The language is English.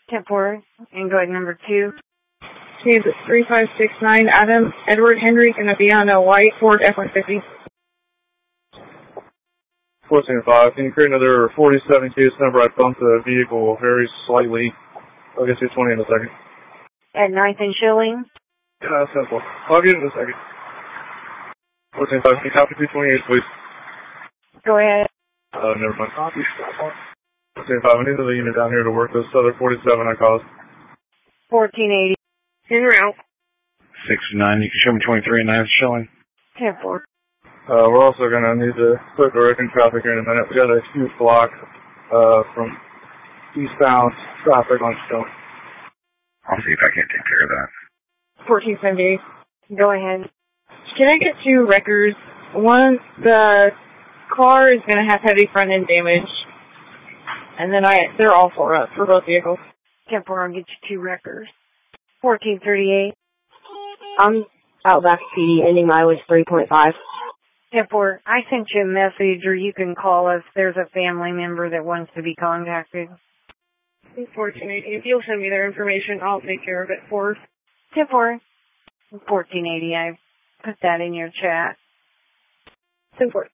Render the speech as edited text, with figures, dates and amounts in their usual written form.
10-4, ingoing number 2. Okay, is it 3569 Adam Edward Henry going to be on a white Ford F-150? 14-5, can you create another 47 case number? I bumped the vehicle very slightly. I'll get you 20 in a second. At 9th and Schilling. Yeah, that's 10-4. I'll get it in a second. 14-5, can you copy 228, please? Go ahead. Never mind. Copy. 14-5, I need another unit down here to work this other 47 I caused. 1480. En route. 69, you can show me 23 and 9th Schilling. 10-4. We're also going to need to put the wrecking traffic here in a minute. We got a huge block from eastbound traffic on Stone. I'll see if I can't take care of that. 1478. Go ahead. Can I get 2 wreckers? One, the car is going to have heavy front end damage. And then they're all 4 up for both vehicles. 10-4, I'll get you 2 wreckers. 1438. I'm Outback PD, ending mileage 3.5. 10-4, I sent you a message, or you can call us. There's a family member that wants to be contacted. 1480. If you'll send me their information, I'll take care of it for 10-4. 1480, I put that in your chat. 10-4.